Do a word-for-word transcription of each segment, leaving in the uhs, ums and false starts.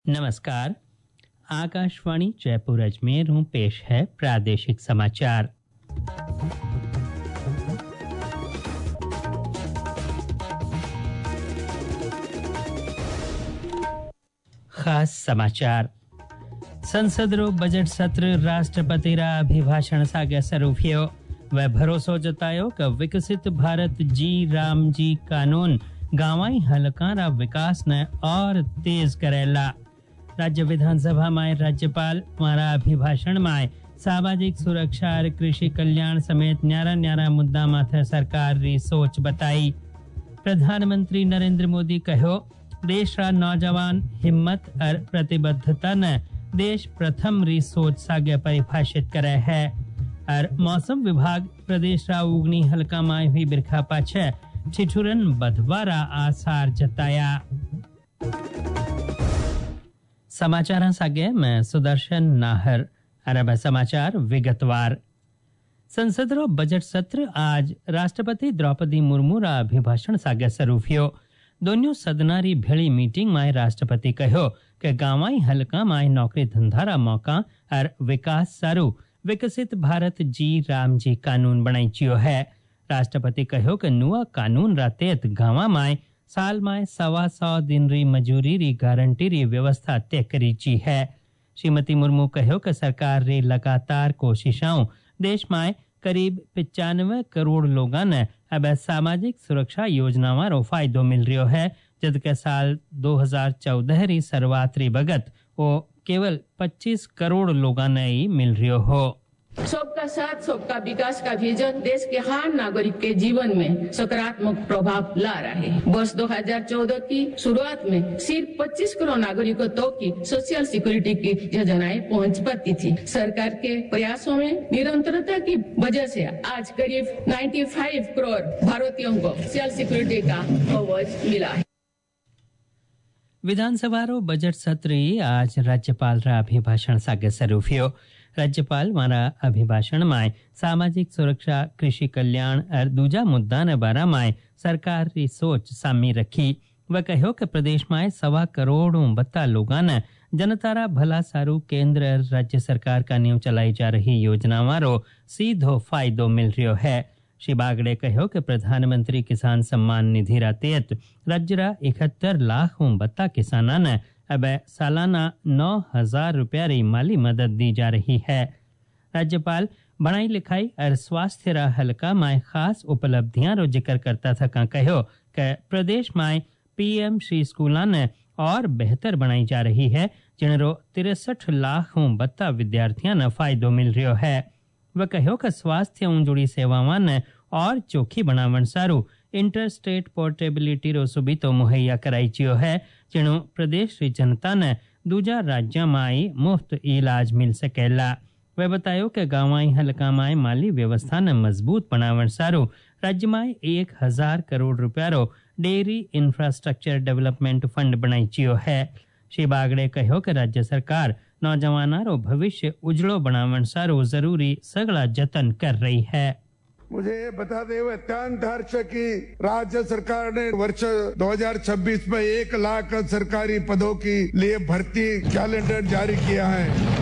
नमस्कार। आकाशवाणी जयपुर अजमेर हूँ, पेश है प्रादेशिक समाचार। खास समाचार। संसद रो बजट सत्र राष्ट्रपति रा अभिभाषण सागे शरू थयो। वे भरोसो जतायो कि विकसित भारत जी राम जी कानून गांवाई हलका रा विकास ने और तेज करेला। राज्य विधानसभा में राज्यपाल मारा अभिभाषण में सामाजिक सुरक्षा और कृषि कल्याण समेत न्यारा न्यारा मुद्दा माथे सरकार री सोच बताई। प्रधानमंत्री नरेंद्र मोदी कहो, देश रा नौजवान हिम्मत और प्रतिबद्धता ने देश प्रथम री सोच सागे परिभाषित करे है। और मौसम विभाग प्रदेश रा उगनी हल्का में हुई बिरखा पाछे ठिठुरन बधवारा आसार जताया। समाचार सागे मैं सुदर्शन नाहर। अरब समाचार विगतवार। संसद रो बजट सत्र आज राष्ट्रपति द्रौपदी मुर्मू रा अभिभाषण सागे शरू थयो। दोनों सदना री भेड़ी मीटिंग में राष्ट्रपति कहो कि गांवाई हलका में नौकरी धंधा रा मौका और विकास सारू विकसित भारत जी राम जी कानून बनाईचियो है। राष्ट्रपति कहो कि नुआ कानून रा तहत गांवा में साल में सवा सौ दिन री मजूरी री गारंटी री व्यवस्था तय करी ची है। श्रीमती मुर्मू कहो कि सरकार री लगातार कोशिशों देश में करीब पचानवे करोड़ लोगों ने अब सामाजिक सुरक्षा योजनाओं रो फायदो मिल रहा है, जबकि साल दो हज़ार चौदह री शुरुआत री बगत वो केवल पच्चीस करोड़ लोगों ने ही मिल रहा हो। सबका साथ सबका विकास का विजन देश के हर नागरिक के जीवन में सकारात्मक प्रभाव ला रहा है। वर्ष दो हज़ार चौदह की शुरुआत में सिर्फ पच्चीस करोड़ नागरिकों तक की सोशल सिक्योरिटी की योजनाएं पहुंच पाती थी। सरकार के प्रयासों में निरंतरता की वजह से आज करीब पचानवे करोड़ भारतीयों को सोशल सिक्योरिटी का कवच मिला है। विधानसभा रो बजट सत्र आज राज्यपाल रा अभिभाषण सागे शरू थयो। राज्यपाल मारा अभिभाषण में सामाजिक सुरक्षा, कृषि कल्याण और दूजा मुद्दा ने बारा में सरकार की सोच सामी रखी। वह कहो कि प्रदेश में सवा करोड़ बत्ता लोगों ने जनता रा भला सारू केंद्र और राज्य सरकार का नींव चलाई जा रही योजनाओं रो सीधो फायदो मिल रहा है। श्री बागड़े कहो कि प्रधानमंत्री किसान सम्मान निधि रा तहत राज्य रा इकहत्तर लाख बत्ता किसाना ने अब सालाना नौ हजार रुपया री माली मदद दी जा रही है। राज्यपाल पढ़ाई लिखाई और स्वास्थ्य रा हल्का में खास उपलब्धियां रो जिक्र करता था का कहो कि प्रदेश में पीएम श्री स्कूला ने और बेहतर बनाई जा रही है, जिनरो तिरसठ लाख बत्ता विद्यार्थियों ने फायदो मिल रहा है। वह कहो कि स्वास्थ्य उ जुड़ी सेवाओं ने और चोखी बनावन सारू इंटर स्टेट पोर्टेबिलिटी रो सुविधो मुहैया कराई चियो है, जिनो प्रदेश री जनता ने दूजा राज्य में मुफ्त इलाज मिल सकेला। वह बतायो कि गांवाई हलका में माली व्यवस्था ने मजबूत बनावन सारू राज्य में एक हजार करोड़ रुपया रो डेयरी इंफ्रास्ट्रक्चर डेवलपमेंट फंड बनाई चियो है। श्री बागड़े कहो कि राज्य सरकार नौजवाना रो भविष्य उजड़ो बनावन सारू जरूरी सगला जतन कर रही है। मुझे ये बताते हुए अत्यंत हर्ष की राज्य सरकार ने वर्ष दो हज़ार छब्बीस में एक लाख सरकारी पदों के लिए भर्ती कैलेंडर जारी किया है।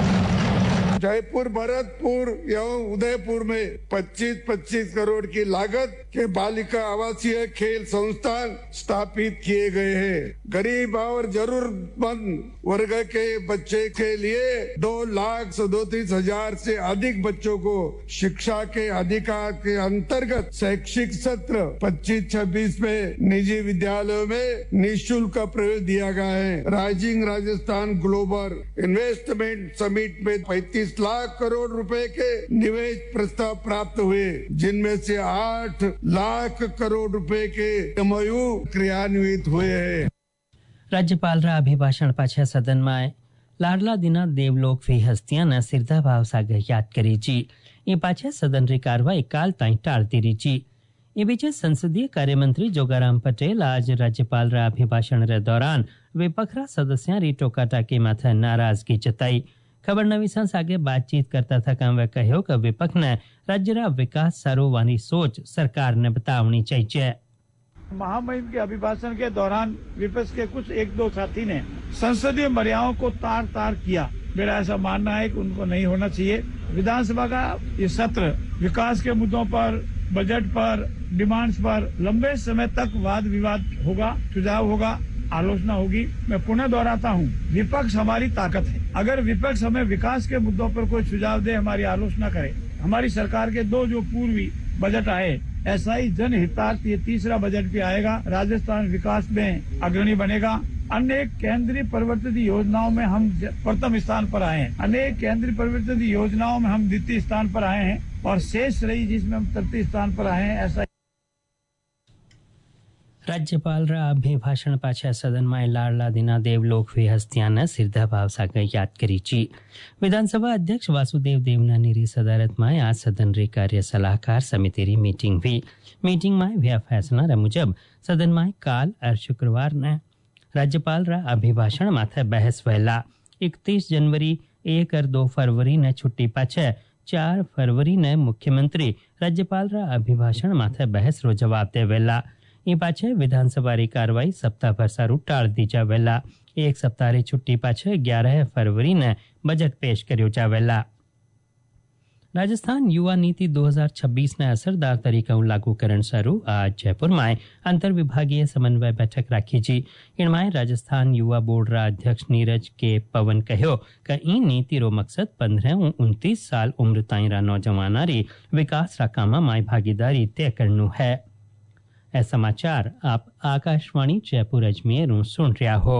जयपुर, भरतपुर एवं उदयपुर में पच्चीस पच्चीस करोड़ की लागत के बालिका आवासीय खेल संस्थान स्थापित किए गए हैं। गरीब और जरूरतमंद वर्ग के बच्चे के लिए दो लाख सदोतीस हजार से अधिक बच्चों को शिक्षा के अधिकार के अंतर्गत शैक्षिक सत्र पच्चीस छब्बीस में निजी विद्यालयों में निःशुल्क प्रवेश दिया गया है। Rising Rajasthan global investment summit में पैंतीस लाख करोड़ रुपए के निवेश प्रस्ताव प्राप्त हुए, जिनमें से आठ लाख करोड़ रुपए के एमओयू क्रियान्वित हुए हैं। राज्यपाल रा अभिभाषण पाछे सदन में लाडला दीना देवलोक वी हस्तियां ने सिरधा भाव सागे याद करी ची। ये पाछे सदन री कार्रवाई काल ताई टाळती रही ची। ये बीचे संसदीय कार्य मंत्री जोगाराम पटेल आज राज्यपाल रा अभिभाषण रे दौरान विपक्ष रा सदस्यां री टोकाटाकी माथे नाराजगी जताई। खबर नवीसा सागे बातचीत करता था काम वे कहो कि विपक्ष ने राज्य रा विकास सारू वानी सोच सरकार ने बतावनी चाहिए। महामहिम के अभिभाषण के दौरान विपक्ष के कुछ एक दो साथी ने संसदीय मर्यादाओं को तार तार किया। मेरा ऐसा मानना है कि उनको नहीं होना चाहिए। विधानसभा का ये सत्र विकास के मुद्दों पर, बजट पर, डिमांड्स पर लंबे समय तक वाद विवाद होगा, सुझाव होगा, आलोचना होगी। मैं पुनः दोहराता हूँ, विपक्ष हमारी ताकत है। अगर विपक्ष हमें विकास के मुद्दों पर कोई सुझाव दे, हमारी आलोचना करे। हमारी सरकार के दो जो पूर्वी बजट आए, ऐसा ही जनहितार्थ ये तीसरा बजट भी आएगा। राजस्थान विकास में अग्रणी बनेगा। अनेक केंद्रीय परिवर्तित योजनाओं में हम प्रथम स्थान पर आए हैं, अनेक केंद्रीय परिवर्तित योजनाओं में हम द्वितीय स्थान पर आए हैं और शेष रही जिसमें हम तृतीय स्थान पर आए हैं। ऐसा રાજ્યપાલરા અભિભાષણ પાછા સદનમાં લાડલા દીના દેવલોકવી હસ્તિયાના સિરધાભાવ સાગર યાદ કરી છી। વિધાનસભા અધ્યક્ષ વાસુદેવ દેવનાની સદારતમાં આ સદનરી કાર્ય સલાહકાર સમિતિની મીટિંગ हुई। मीटिंगમાં વ્યા ફેસલા મુજબ સદનમાં કાલ और શુક્રવારના રાજ્યપાલરા અભિભાષણ માથે બહેસ વહેલા इकतीस जनवरी एक और दो फरवरी ने छुट्टी पाछे चार फरवरी ने मुख्यमंत्री राज्यपालरा अभिभाषण माथे बहस रो जवाब दे वेला। એ પાછે વિધાનસભાની કાર્યવાહી સપ્તાહ ભર સારું ટાળ દી જાવેલા। એક સપ્તાહની છૂટી પાછે ग्यारह फरवरी ने बजट पेश કર્યો જાવેલા। राजस्थान युवा नीति दो हज़ार छब्बीस ने असरदार तरीके लागूकरण सारू आज जयपुर में अंतर विभागीय समन्वय बैठक राखी जी। इनमें राजस्थान युवा बोर्ड रा अध्यक्ष नीरज के पवन कहो कि ई नीति रो मकसद पंद्रह उनतीस साल उम्र ताई रा नौजवाना री विकास रा कामा में भागीदारी तय करनु है। ए समाचार आप आकाशवाणी जयपुर अजमेर सुन रहा हो।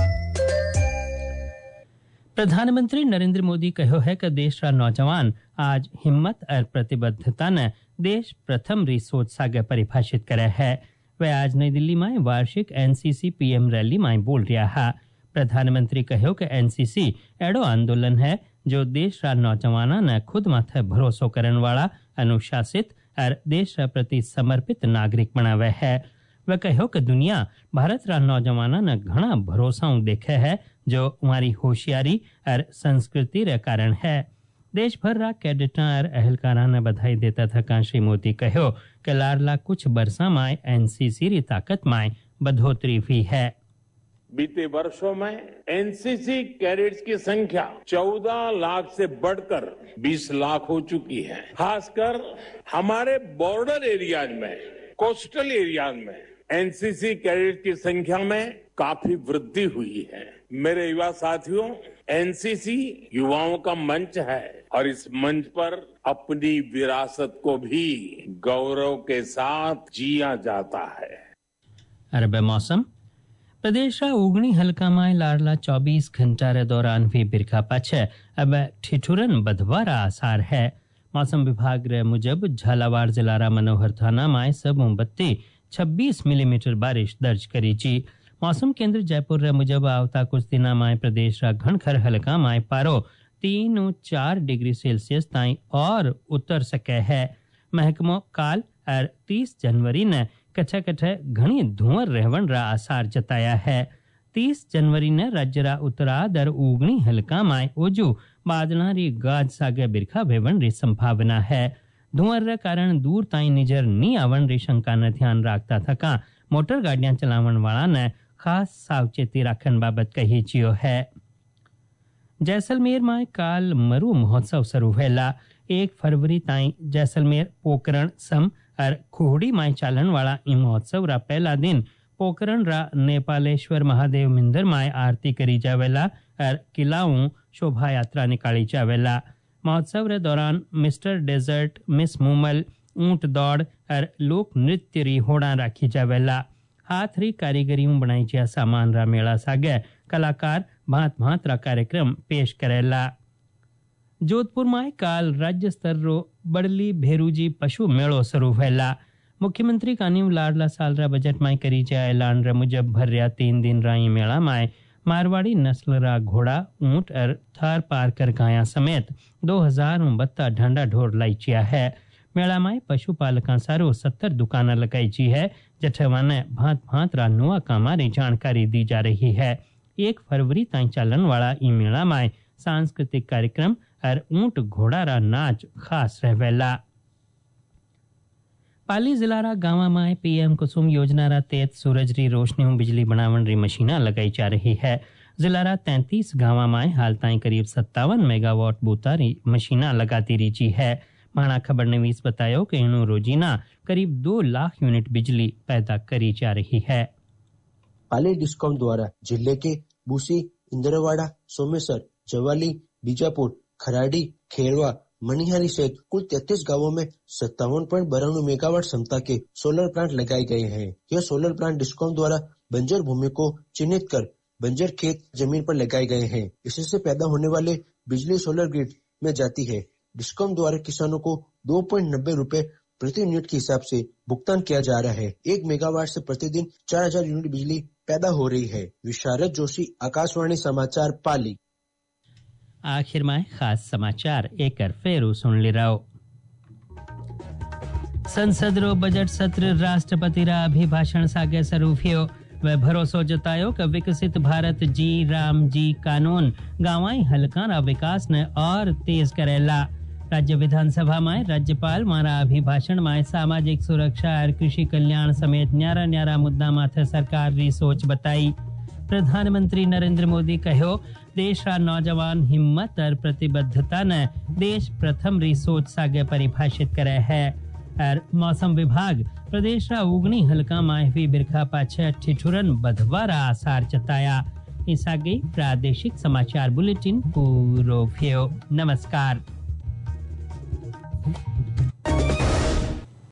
प्रधानमंत्री नरेंद्र मोदी कहो है कि देश रा नौजवान आज हिम्मत और प्रतिबद्धता ने देश प्रथम री सोच सागे परिभाषित करे है। वे आज नई दिल्ली में वार्षिक एनसीसी पीएम रैली में बोल रहा है। प्रधानमंत्री कहो कि एनसीसी एडो आंदोलन है जो देश रा नौजवाना ने खुद माथे भरोसो करन वाला, अनुशासित और देश प्रति समर्पित नागरिक बनावे है। वह कहो कि दुनिया भारत रा नौजवाना ने घना भरोसाओं देखे है जो हमारी होशियारी और संस्कृति रे कारण है। देश भर रा कैडेटा और अहलकारा ने बधाई देता था श्री मोदी कहो कि लाडला कुछ बरसा में एनसीसी री ताकत में बढ़ोतरी हुई है। बीते वर्षों में एनसीसी कैडेट्स की संख्या चौदह लाख से बढ़कर बीस लाख हो चुकी है। खासकर हमारे बॉर्डर एरियाज में, कोस्टल एरियाज में एनसीसी कैडेट्स की संख्या में काफी वृद्धि हुई है। मेरे युवा साथियों, एनसीसी युवाओं का मंच है और इस मंच पर अपनी विरासत को भी गौरव के साथ जिया जाता है। अरब मौसम प्रदेश ओगणी हल्का में लाडला चौबीस घंटा रे दौरान भी बिरखा पाछे अब ठिठुरन बधवारा आसार है। मौसम विभाग रे मुजब झालावाड़ जिला रा मनोहर थाना में सब बत्ती छब्बीस मिलीमीटर बारिश दर्ज करी जी। मौसम केंद्र जयपुर रे मुजब आवता कुछ दिना में प्रदेश रा घणखर हल्का में पारो तीन चार डिग्री सेल्सियस ताई और उतर सके है। महकमो काल और तीस जनवरी ने कच्छ कच्छ घनी धुंवर रहवन रा आसार जताया है। तीस जनवरी ने राज्य रा उत्तराद और उगनी हल्का में ओजू बादला री गाज सागे बिरखा भेवन री संभावना है। धुंवर रे कारण दूर ताई निजर नी आवन री शंका ने ध्यान राखता थका मोटर गाड़ियां चलावन वाला ने खास सावचेती राखन बाबत कही जियो है। जैसलमेर में काल मरु महोत्सव शुरू वेला। एक फरवरी ताई जैसलमेर पोकरण सम और खोहड़ी में चालन वाला ई महोत्सव रा पहला दिन पोकरण रा नेपालेश्वर महादेव मंदिर में आरती करी जावेला और किलाऊ शोभा यात्रा निकाली जावेला। महोत्सव रे दौरान मिस्टर डेजर्ट, मिस मुमल, ऊंट दौड़ और लोक नृत्य री होड़ा राखी जावेला। हाथ री कारीगरी बनाई जा सामान रा मेला सागे कलाकार भांत भांत रा कार्यक्रम पेश करेला। जोधपुर में काल राज्य स्तर रो बड़ली भेरूजी पशु मेड़ो शुरू वेला। मुख्यमंत्री कानीव लाडला साल रा बजट में करी जा ऐलान रे मुजब भर्या तीन दिन राई मेला में मारवाड़ी नस्ल रा घोड़ा, ऊंट और थार पार कर गाया समेत दो हजार बत्ता ढांडा ढोर लाई चिया है। मेला में पशुपालका सारू सत्तर दुकाना लगाई जी है जठवा ने भांत भांत रा नुआ कामारी जानकारी दी जा रही है। एक फरवरी ताई चालन वाला ई मेला में सांस्कृतिक कार्यक्रम और ऊंट घोड़ा रा नाच खास रहवेला। पाली जिलारा गांव में पीएम कुसुम योजना रा तहत सूरज री रोशनी में बिजली बनावन री मशीना लगाई जा रही है। जिलारा तैंतीस गांव में हाल ताई करीब सत्तावन मेगावाट बूता री मशीना लगाती रही है। माणा खबर नवीस बतायो कि इन्हों रोजीना करीब दो लाख यूनिट बिजली पैदा करी जा रही है। पाली डिस्कॉम द्वारा जिले के बूसी, इंद्रवाड़ा, सोमेसर, जवाली, बीजापुर, खराड़ी, खेरवा, मनिहारी सहित कुल तैतीस गांवों में सत्तावन पॉइंट बानवे मेगावाट क्षमता के सोलर प्लांट लगाए गए हैं। यह सोलर प्लांट डिस्कॉम द्वारा बंजर भूमि को चिन्हित कर बंजर खेत जमीन पर लगाए गए हैं। इससे पैदा होने वाले बिजली सोलर ग्रिड में जाती है। डिस्कॉम द्वारा किसानों को दो पॉइंट नब्बे रूपए प्रति यूनिट के हिसाब से भुगतान किया जा रहा है। एक मेगावाट से प्रतिदिन चार हजार यूनिट बिजली पैदा हो रही है। विशारद जोशी, आकाशवाणी समाचार, पाली। आखिर में खास समाचार एक फेरू सुन ले रहो। संसद रो बजट सत्र राष्ट्रपति रा अभिभाषण सागे शुरू थियो। वे भरोसो जतायो कि विकसित भारत जी राम जी कानून गांवाई हलका रा विकास ने और तेज करेला। राज्य विधानसभा में राज्यपाल मारा अभिभाषण में सामाजिक सुरक्षा और कृषि कल्याण समेत न्यारा न्यारा मुद्दा माथे सरकार री सोच बताई। प्रधानमंत्री नरेंद्र मोदी कहो, देश रा नौजवान हिम्मत और प्रतिबद्धता ने देश प्रथम री सोच सागे परिभाषित करे है। और मौसम विभाग प्रदेश रा उगनी हल्का में हुई बिरखा पाछे ठिठुरन बधवारा आसार जताया। इस आगे प्रादेशिक समाचार बुलेटिन पूरो थियो। नमस्कार।